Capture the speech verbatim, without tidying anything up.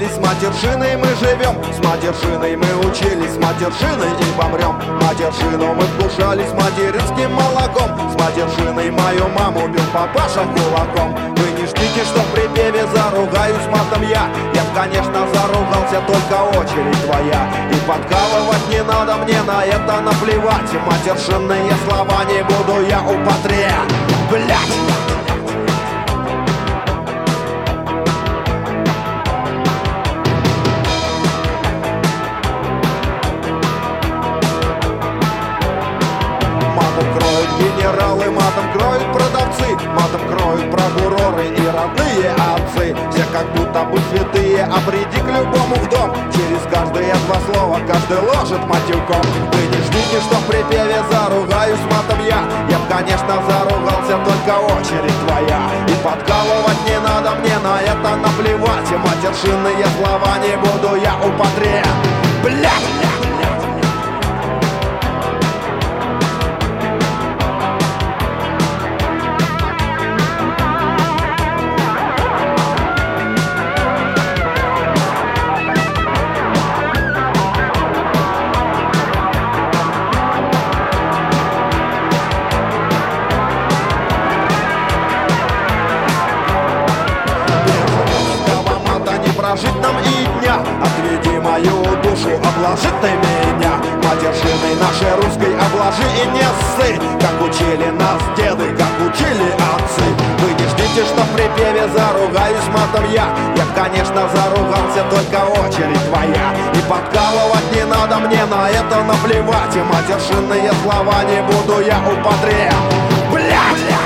родились, с матершиной мы живем, с матершиной мы учились, с матершиной и помрем. Матершину мы вкушали с материнским молоком, с матершиной мою маму бил папаша кулаком. Вы не ждите, что в припеве заругаюсь матом я. Я, конечно, заругался, только очередь твоя. И подкалывать не надо, мне на это наплевать. Матершинные слова не буду я употреблять. Генералы матом кроют продавцы, матом кроют прокуроры и родные отцы. Все как будто бы святые, а приди к любому в дом, через каждые два слова каждый ложит матюком. Вы не ждите, что в припеве заругаюсь матом я. Я б, конечно, заругался, только очередь твоя. И подкалывать не надо, мне на это наплевать. И матершинные слова не буду я употреблять. Прожить нам и дня, отведи мою душу, обложи ты меня. Матершиной нашей русской обложи и не ссы, как учили нас деды, как учили отцы. Вы не ждите, что в припеве заругаюсь матом я. Я, конечно, заругался, только очередь твоя. И подкалывать не надо, мне на это наплевать. И матершинные слова не буду я употреблять.